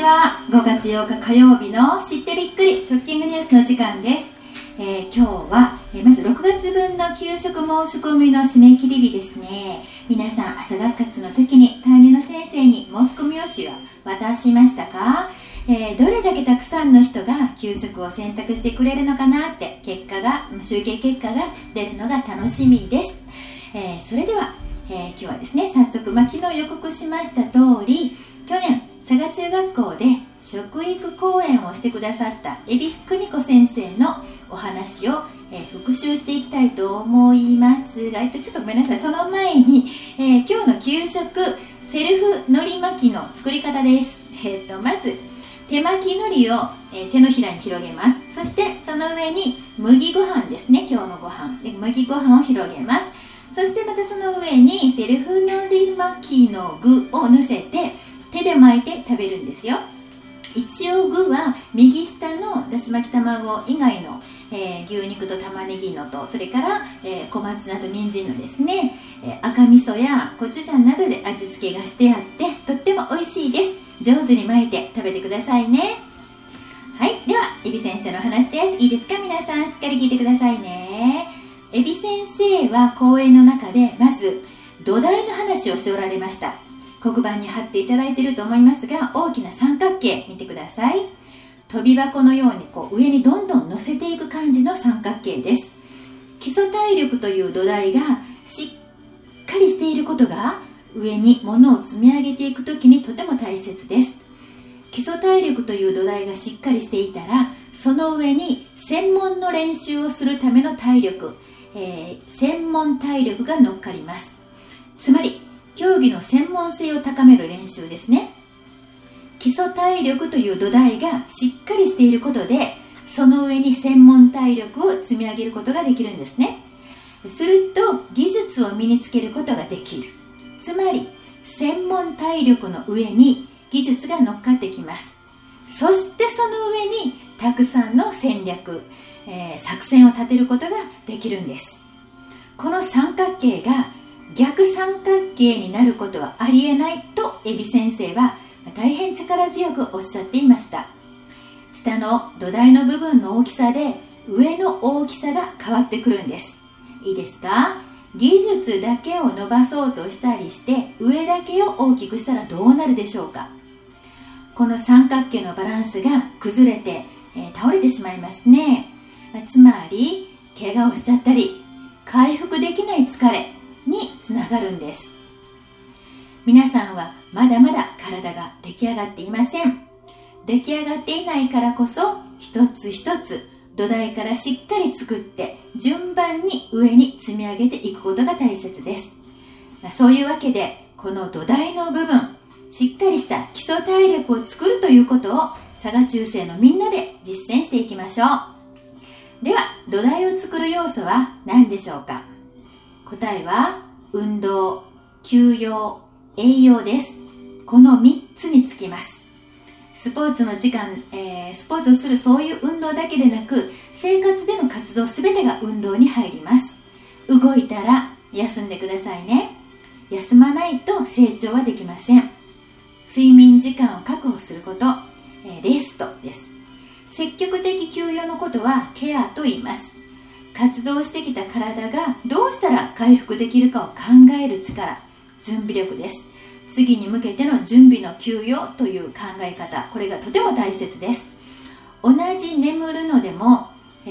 は。5月8日火曜日の知ってびっくりショッキングニュースの時間です。今日はまず6月分の給食申し込みの締め切り日ですね。皆さん朝学活の時に担任の先生に申し込み用紙は渡しましたか？どれだけたくさんの人が給食を選択してくれるのかなって集計結果が出るのが楽しみです。それでは、今日はですね、早速、昨日予告しました通り、去年佐賀中学校で食育講演をしてくださった海老久美子先生のお話を、復習していきたいと思いますが、ちょっとごめんなさい、その前に、今日の給食セルフ海苔巻きの作り方です。まず手巻き海苔を、手のひらに広げます。そしてその上に麦ご飯ですね、今日のご飯で麦ご飯を広げます。そしてまたその上にセルフ海苔巻きの具をのせて手で巻いて食べるんですよ。一応具は右下のだし巻き卵以外の、牛肉と玉ねぎのと、それから、小松菜と人参のですね、赤味噌やコチュジャンなどで味付けがしてあってとっても美味しいです。上手に巻いて食べてくださいね。はい、では海老先生の話です。いいですか、皆さんしっかり聞いてくださいね。海老先生は講演の中でまず土台の話をしておられました。黒板に貼っていただいていると思いますが、大きな三角形見てください。飛び箱のように上にどんどん乗せていく感じの三角形です。基礎体力という土台がしっかりしていることが上に物を積み上げていくときにとても大切です。基礎体力という土台がしっかりしていたら、その上に専門の練習をするための体力、専門体力が乗っかります。つまり競技の専門性を高める練習ですね。基礎体力という土台がしっかりしていることで、その上に専門体力を積み上げることができるんですね。すると技術を身につけることができる。つまり専門体力の上に技術が乗っかってきます。そしてその上にたくさんの戦略、作戦を立てることができるんです。この三角形が逆三角形になることはありえないと海老先生は大変力強くおっしゃっていました。下の土台の部分の大きさで上の大きさが変わってくるんです。いいですか？技術だけを伸ばそうとしたりして上だけを大きくしたらどうなるでしょうか？この三角形のバランスが崩れて、倒れてしまいますね。つまり怪我をしちゃったり回復できない疲れにつながるんです。皆さんはまだまだ体が出来上がっていません。出来上がっていないからこそ一つ一つ土台からしっかり作って順番に上に積み上げていくことが大切です。そういうわけでこの土台の部分、しっかりした基礎体力を作るということを佐賀中世のみんなで実践していきましょう。では土台を作る要素は何でしょうか？答えは運動、休養、栄養です。この3つにつきます。スポーツの時間、スポーツをするそういう運動だけでなく、生活での活動すべてが運動に入ります。動いたら休んでくださいね。休まないと成長はできません。睡眠時間を確保すること、レストです。積極的休養のことはケアと言います。活動してきた体がどうしたら回復できるかを考える力、準備力です。次に向けての準備の休養という考え方、これがとても大切です。同じ眠るのでも、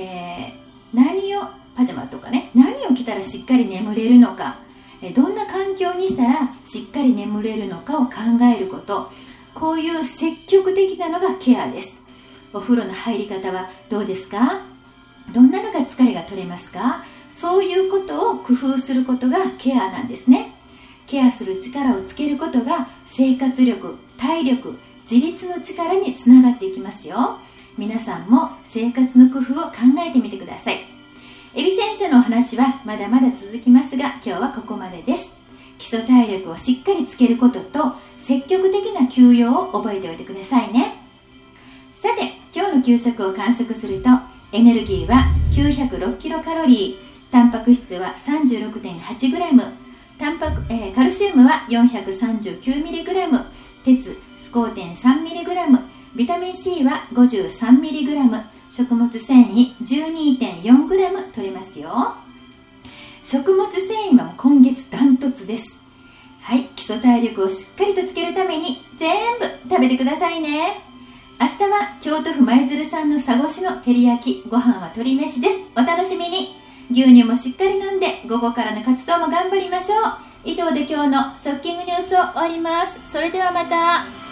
パジャマとかね、何を着たらしっかり眠れるのか、どんな環境にしたらしっかり眠れるのかを考えること、こういう積極的なのがケアです。お風呂の入り方はどうですか？どんなのが疲れが取れますか？そういうことを工夫することがケアなんですね。ケアする力をつけることが生活力、体力、自立の力につながっていきますよ。皆さんも生活の工夫を考えてみてください。海老先生のお話はまだまだ続きますが、今日はここまでです。基礎体力をしっかりつけることと積極的な休養を覚えておいてくださいね。さて、今日の給食を完食するとエネルギーは906キロカロリー、タンパク質は 36.8 グラム、カルシウムは 439mg、鉄 5.3mg、ビタミン C は 53mg、食物繊維 12.4g 取れますよ。食物繊維は今月ダントツです。はい、基礎体力をしっかりとつけるために全部食べてくださいね。明日は京都府舞鶴産の佐越の照り焼き、ご飯は鶏飯です。お楽しみに。牛乳もしっかり飲んで午後からの活動も頑張りましょう。以上で今日のショッキングニュースを終わります。それではまた。